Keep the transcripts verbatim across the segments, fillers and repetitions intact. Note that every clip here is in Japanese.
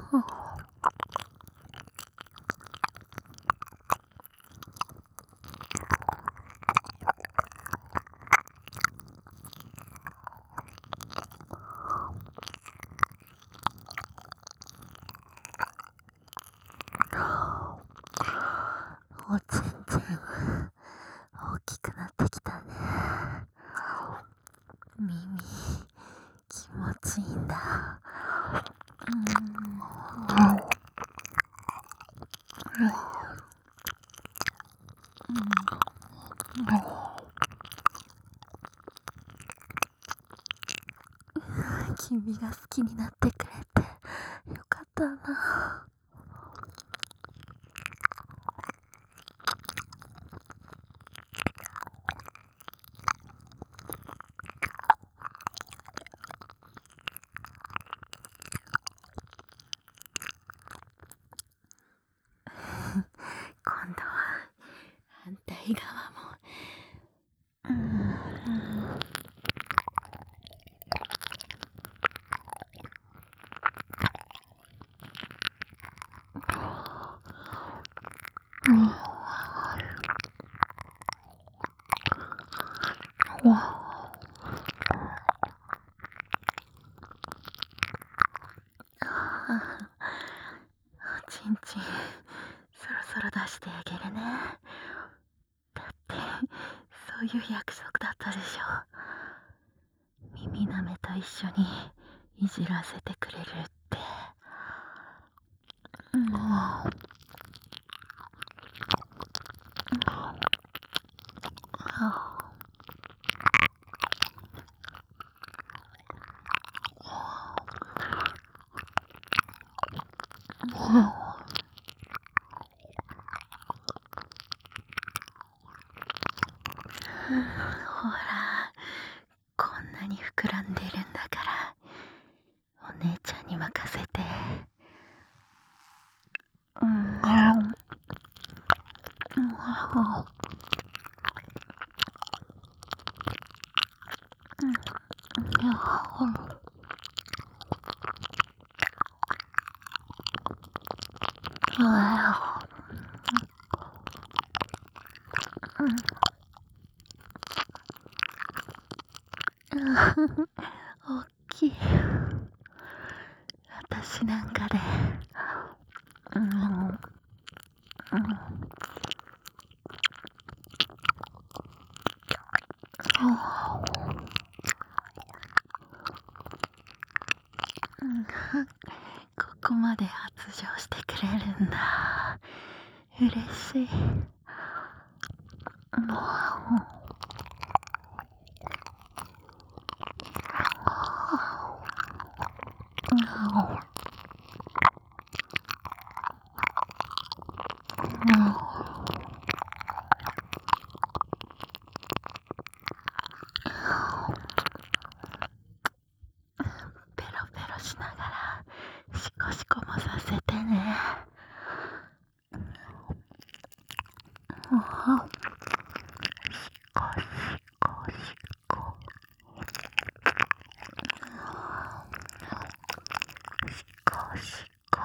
おちんちん大きくなってきたね。耳気持ちいいんだ。うん、君が好きになってくれてよかったな。今度は反対側も、うんうんおちんちんそろそろ出してあげるね。だってそういう約束だったでしょ。耳なめと一緒にいじらせてくれるって。うん、ほら、こんなに膨らんでるんだからお姉ちゃんに任せて。うん、おっきい。私なんかで、うんうん、ここまで発情してくれるんだ。嬉しい。ペロペロしながらシコシコもさせてね。シコシコシコシコシコ。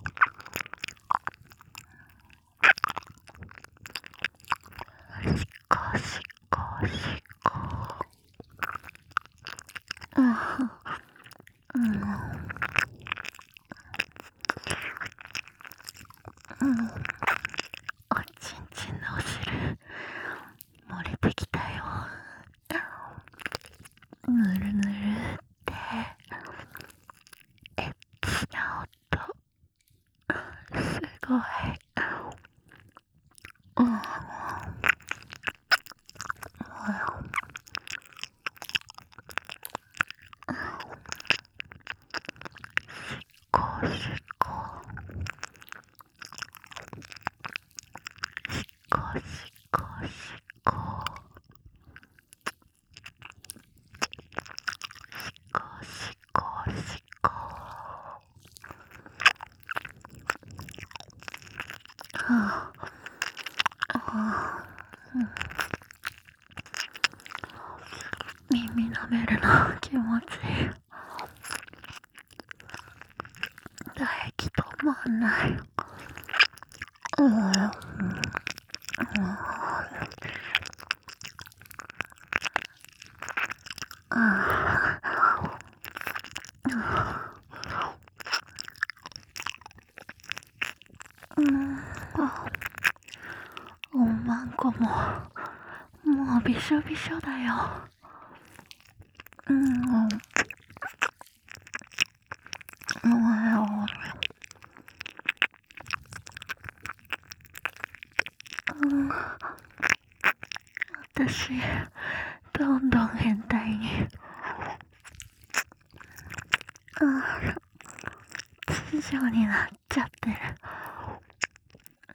シコシコシコ。うんうんうん、おちんちんのお汁漏れてきたよ。ぬるぬるってエッチな音、すごい。うん、シコシコ。 まんない。うん、うん、あうん、おまんこももうびしょびしょだよ。うん、うん、うん、私どんどん変態にあ通常になっちゃってる。うん、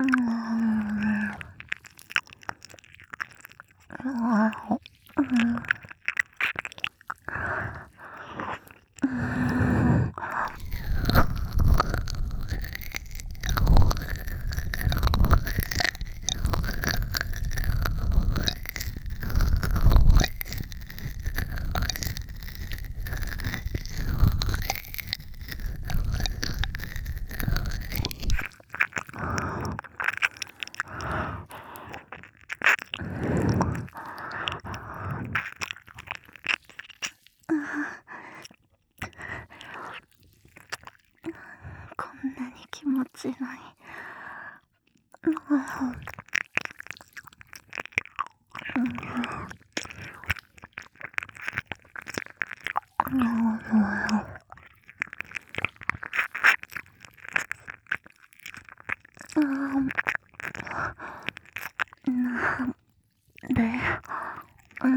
うん、こんなに気持ちいいのに。なんで、うん、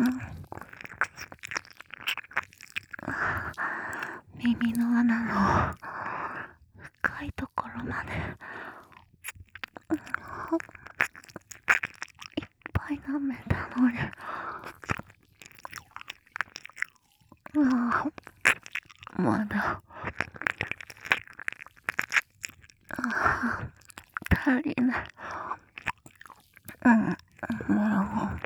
耳の穴の深いところまでいっぱい舐めたのに。ああ、まだあ足りない。うん、もう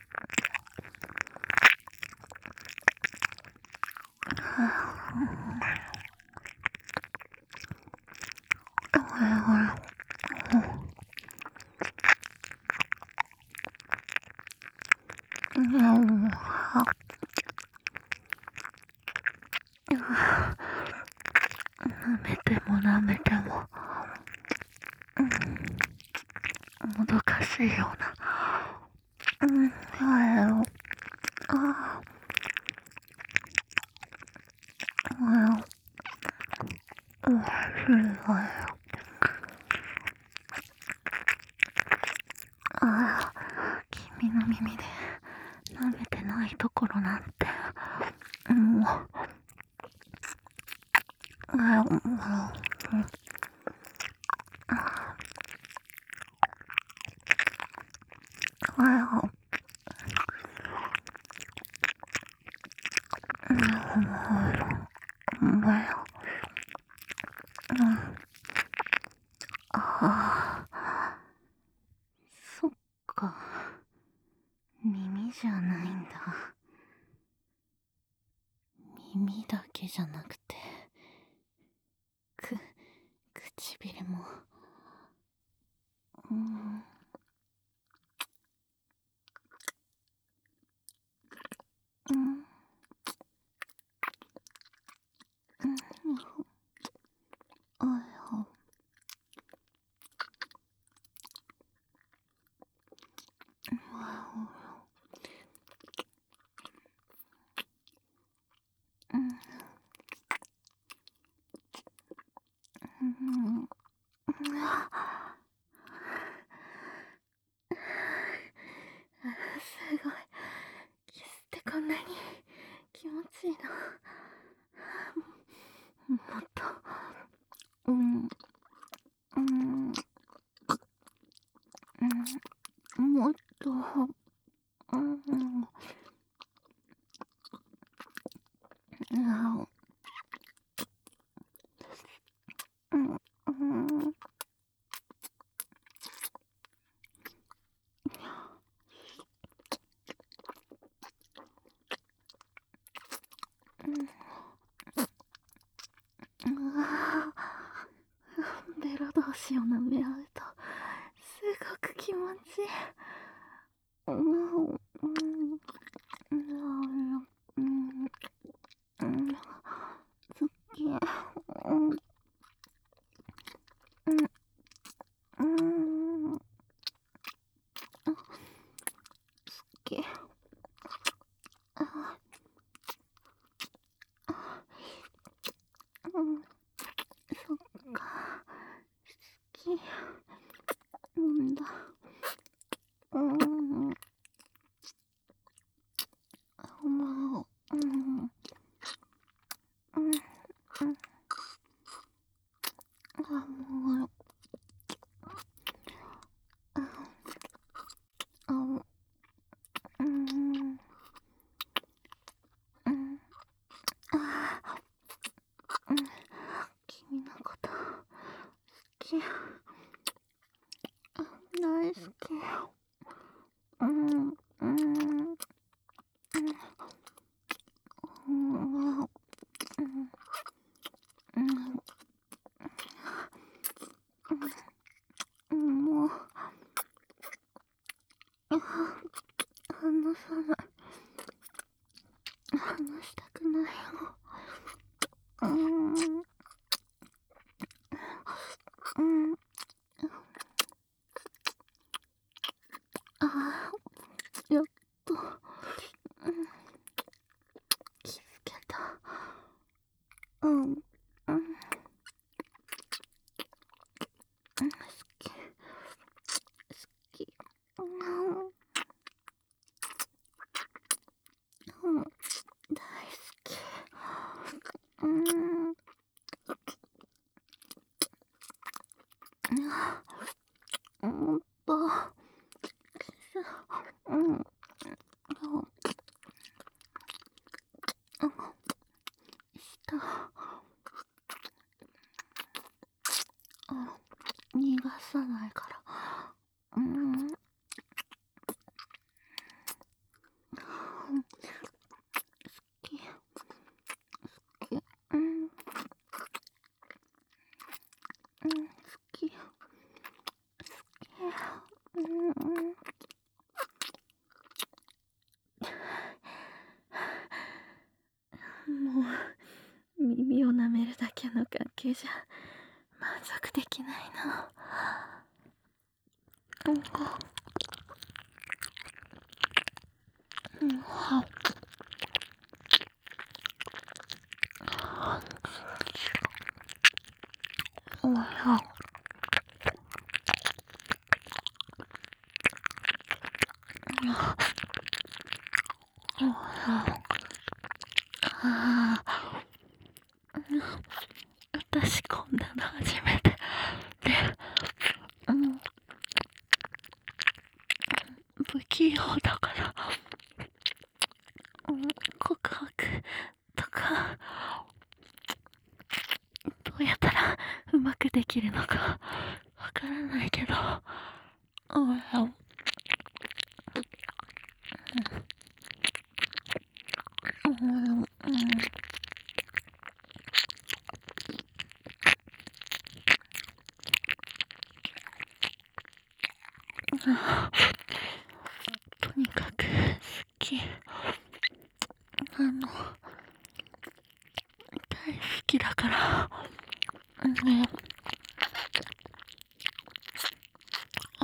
うん、舐めても舐めても、うん、もどかしいような。うん、ああ、ああ、おいしいわよ。ああ、君の耳で舐めてないところなんて、もう、ああ、もう、ああ、うん、だよ。うん、ああ、そっか、耳じゃないんだ。耳だけじゃなくて、く、唇も。うん、うん、うん、あや、うん、うん、すごい。キスってこんなに気持ちいいの。もっと、うん、うん、うん、もっと、うん、うん、うん、うん、 腰を舐め合うとすごく気持ちいい。うん、うん、うん、うん、うん、好き。うん、うん、うん、好き。あ、うん、そっか。好きなんだ。うん、もう、うん、うん、うん、あ、もう、あ、あ、うん、うん、あ、うん、君のこと好き。大好き。うん、うん、うん、うん、うん、うん、もう、あ、話さない。話したくないよ。うん、うん、あ、やっと、うん、気づけた。うん、うん、うん、好き、好き。うん、うん、大好き。うん、もっと、うん、うん、した。うん、逃がさないから。うん、好き、好き。うん、うん、好き、好き。うん、もう耳を舐めるだけの関係じゃ満足できないな。うん、うん、は、おや、おや、ああ、私こんなの初めてで、うん、不器用だから、うん、告白とかどうやったらうまくできるのかわからないけど、うん、うん、うん、うん、とにかく好き。あの、大好きだから、うん、うん、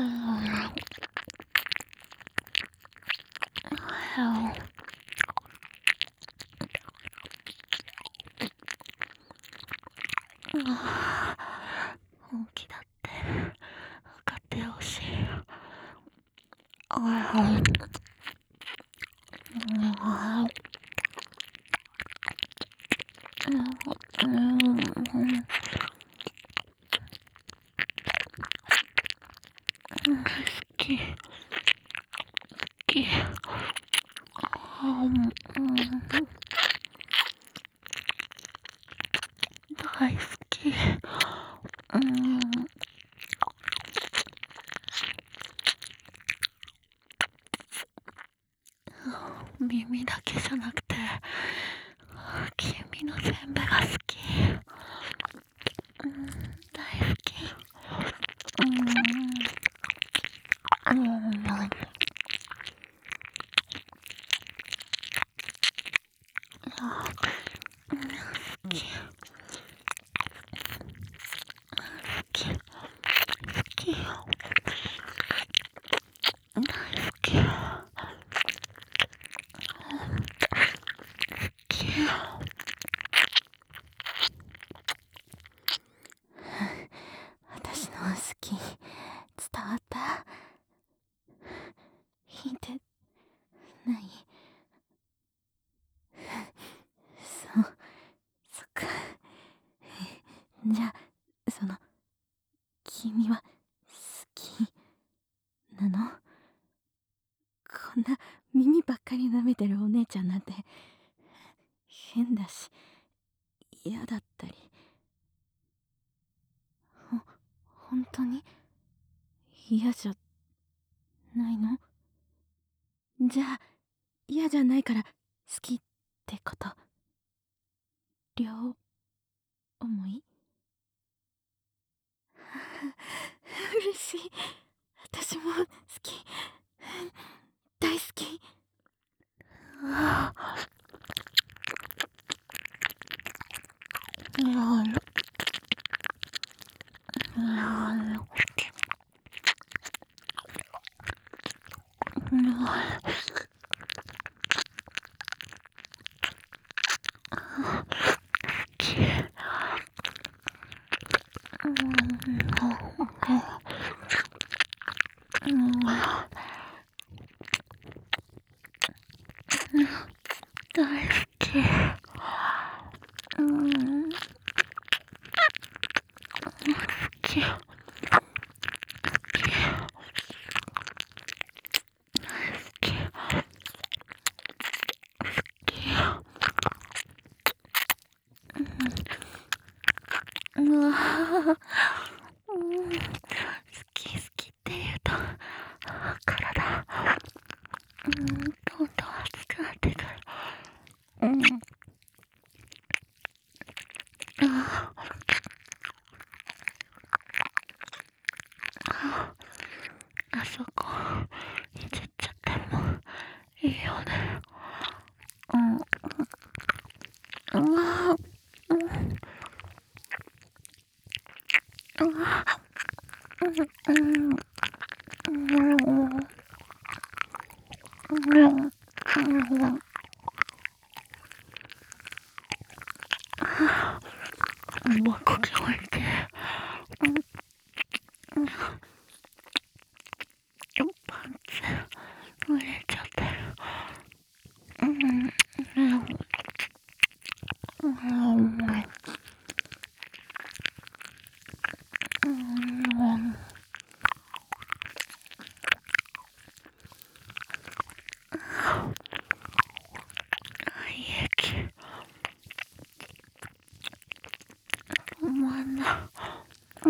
本気だって分かってほしい。うん、うん、好き、好き。うん、大好き。うん、耳だけじゃなくて君の全部が好き。うん、大好き。 じゃあ、その、君は好きなの？こんな耳ばっかり舐めてるお姉ちゃんなんて変だし、嫌だったり。ほ、本当に嫌じゃないの？じゃあ、嫌じゃないから好きってこと？両思い？嬉しい。私も好き。大好き。ああ。やる。やる。大好き。うん。好き。好き。うわぁ、うん、好き好きって言うと体、うん、どんどん熱くなってくる。うん、ああ、あそこいじっちゃってもいいよね。うん、うわぁ、うん、うわぁ、うん、うん、うん、うん、うん、うわ、こ聞こえて、うん、うん、パンツ蒸れちゃってる。うん、うん、うん、うん、胃液止まんない。うん、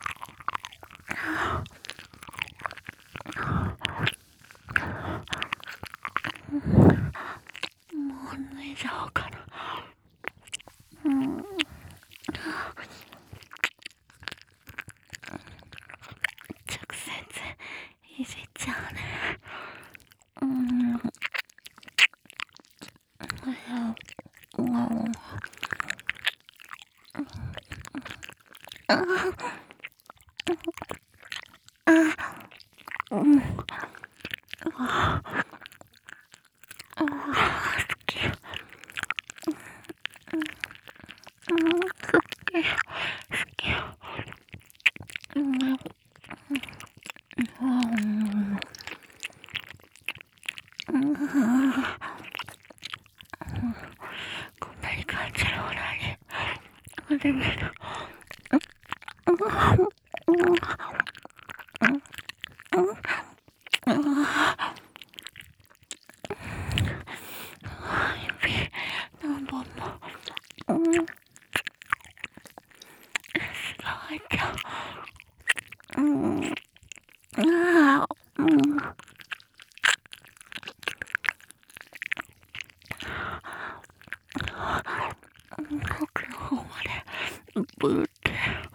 もう脱いじゃおうかな。うん、直接いじっちゃうね。うん、うん、あ、あ、うん、あ、あ、好き。うん、好き。好き。うん、うん、うん、こんなに感じるほどに初めて。うん、うん、うん、うん、指何本も、うん、すごいじゃん。うん、ああ、うん、奥の方までブーって、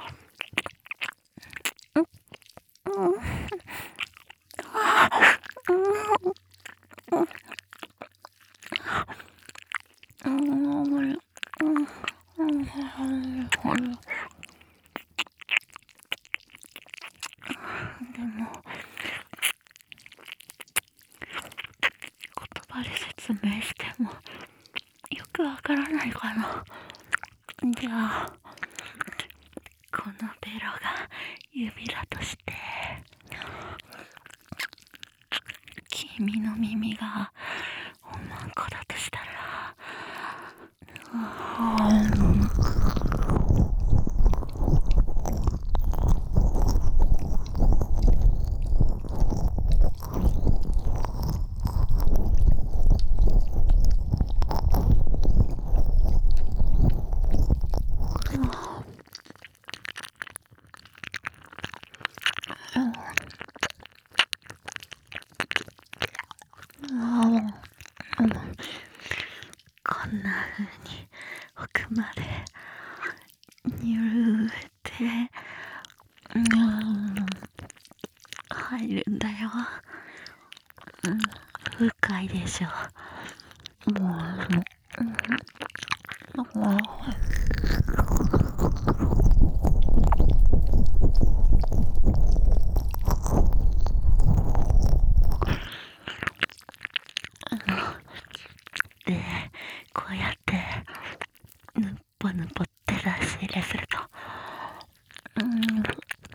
うん、うん、ああ、うん、うん、うん、うん、うん、でも言葉で説明してもよくわからないかな。じゃあこのベロが指だとして、君の耳がおまんこだとしたら、うん、 ゆるーってうん入るんだよ。うん、深いでしょ。もう、もう、で、こうやってぬっぽぬぽって出し入れすると、うん、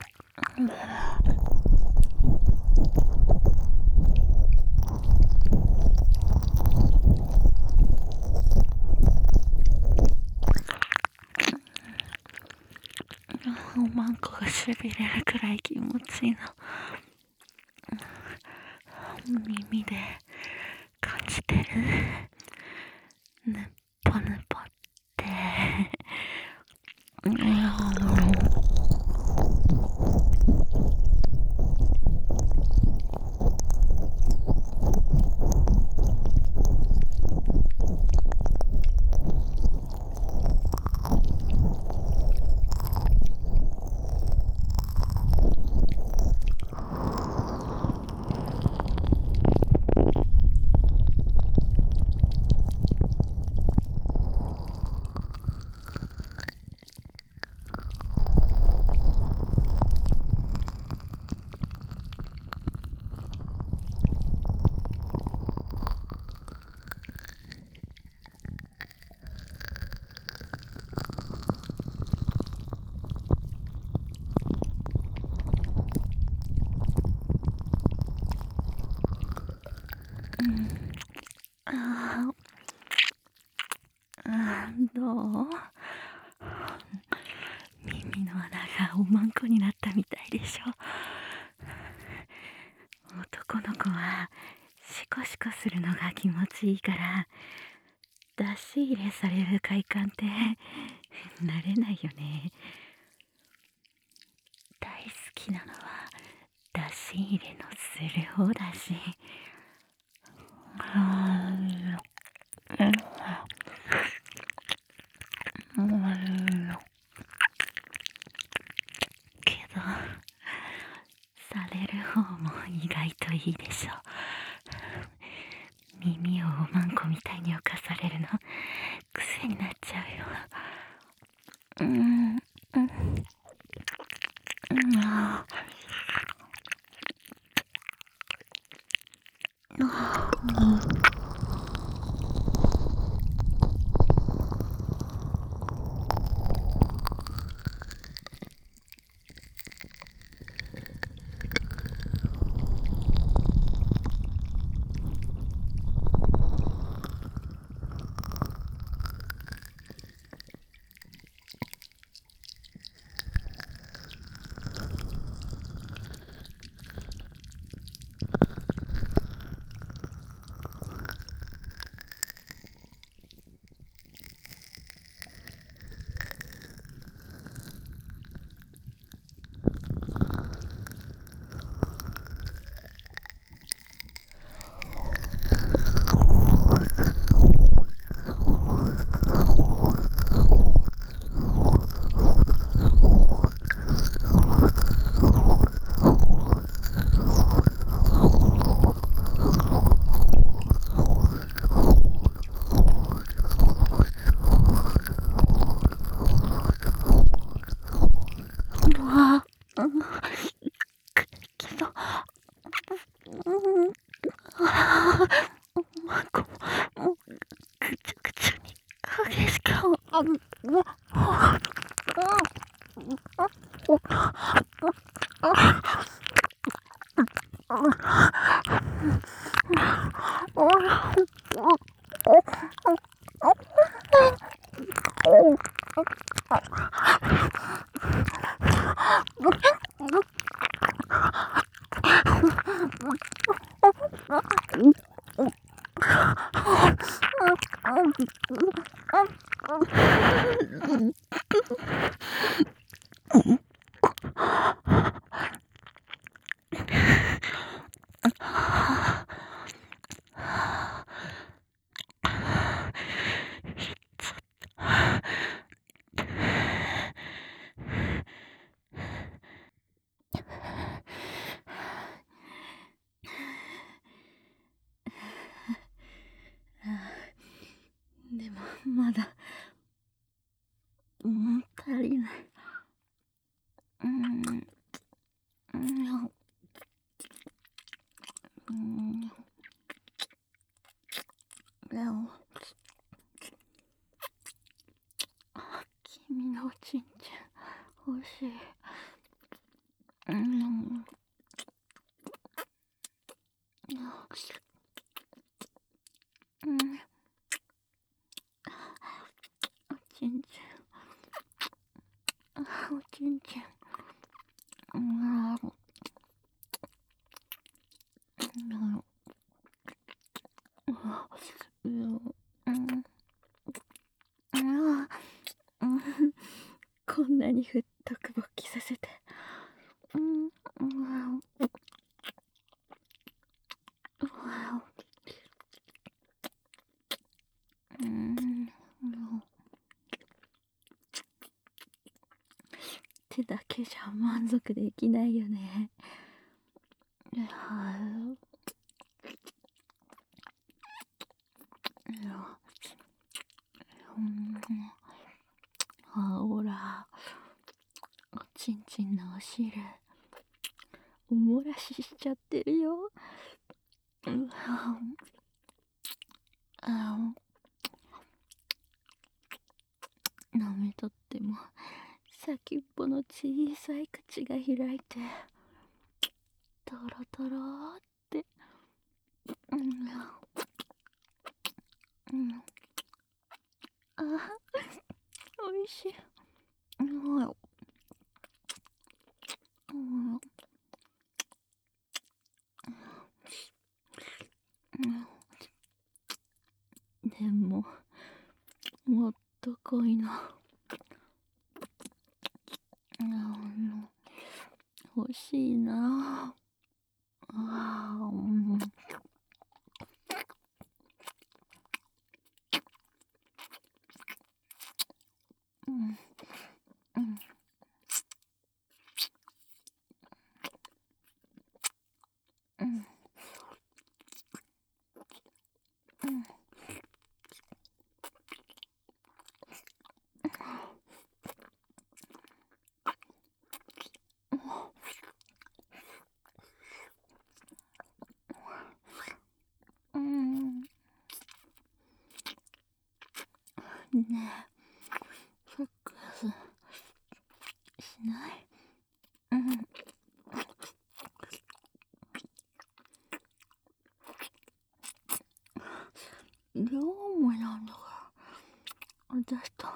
おまんこがしびれるくらい気持ちいいの。耳で感じてる。ぬっぽぬぽって。うんああ、どう？耳の穴がおまんこになったみたいでしょ。男の子はシコシコするのが気持ちいいから出し入れされる快感って慣れないよね。大好きなのは出し入れのする方だし。けどされる方も意外といいでしょ。耳をおまんこみたいに侵されるの癖になっちゃうよ。うんうんうんああうんけどうんああおまんこもうぐちゃぐちゃに激しくあもううん、足りない。うん、うん、うん、でも、君のおちんちん、欲しい。うん、うん、おちんちん、おちんちん、うん、うん、うん、うん、うん、こんなにふっとく勃起させて。うん、うん、うん、手だけじゃ満足できないよね。はうん、あ、ほら、おちんちんのお汁、おもらししちゃってるよ。うん、あ、舐めとっても先っぽの小さい口が開いてトロトロって、うん、うん、あ、おいしい。うん、うん、でももっと濃いの、うん、欲しいなあ。うん、うん、うん、うん、うん、うん、ねえ、セックスしない？うん、両思いなんだから私と。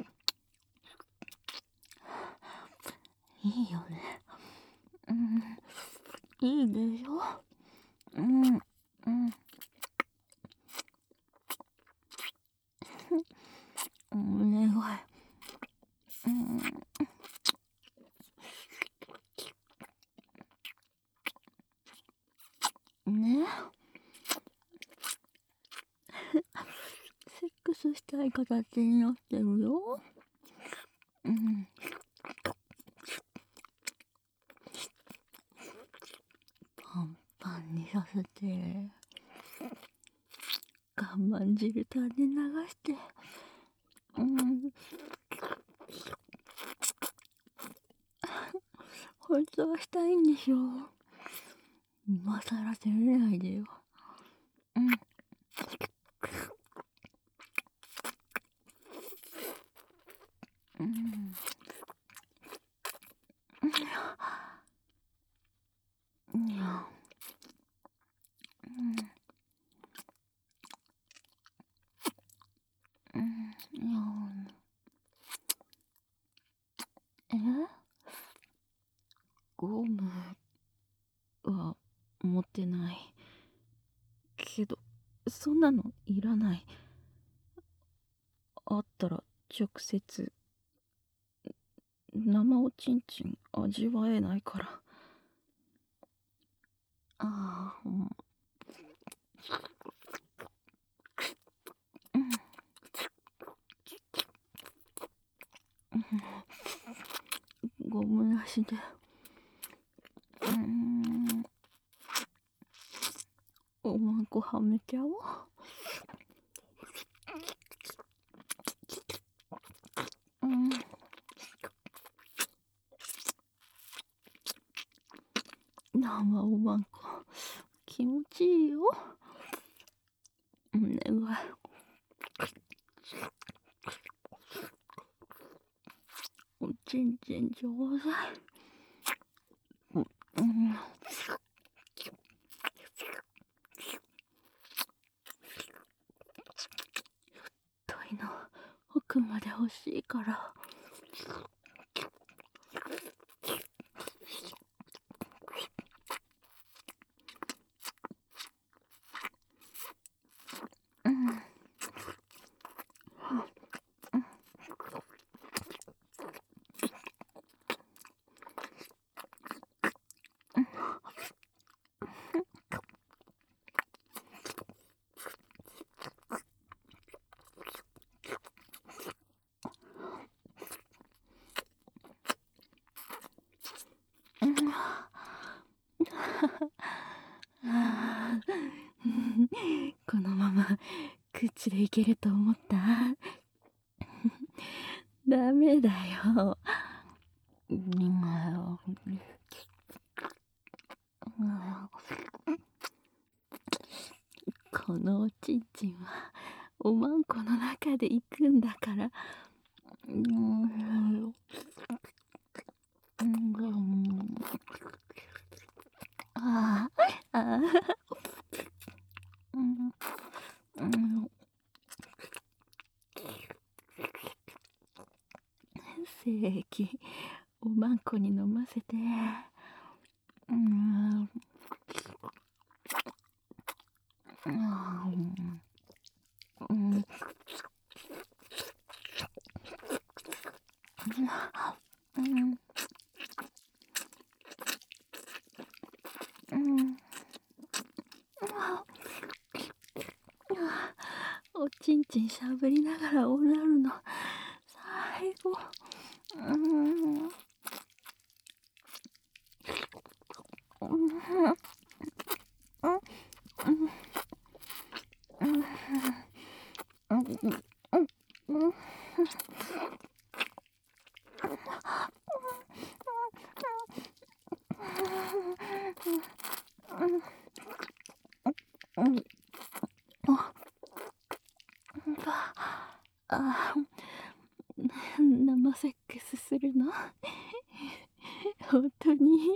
いいよね。うん、いいでしょ。うん、うん、お願い。うん、ね、セックスしたい形になってるよ。うん、パンパンにさせて、我慢汁種流して、うん、本当はしたいんでしょ。今さら責めないでよ。うん、うん、いや、うん、うん、いや、え、ゴムは持ってないけど、そんなのいらない。あったら直接生おちんちん味わえないから。ああ、うん、ゴムなしで、うーん、おまんこはめちゃおう。うん、 生おまんこ気持ちいいよ。お願い。おちんちんちょうだい。うん。太いの奥まで欲しいから。うん。このまま口でいけると思った？ダメだよ。このおちんちんはおまんこの中で行くんだから。ああ、ああ、うん、うん、精液おまんこに飲ませて。うん、うん、うん、うん、うん。おちんちんしゃぶりながらおなるの最後。うん、うん、あ、生セックスするの？本当に？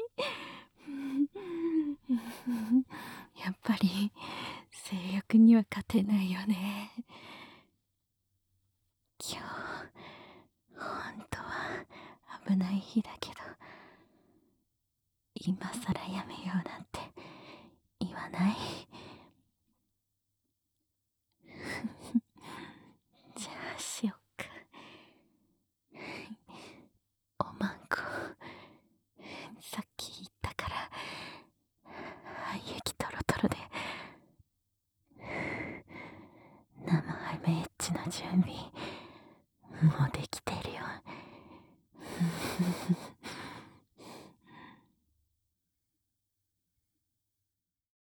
やっぱり性欲には勝てないよね。今日本当は危ない日だけど、今さらやめようなんて言わない？じゃあしよっか。おまんこさっき言ったから廃液トロトロで、生ハメエッチの準備もうできてるよ。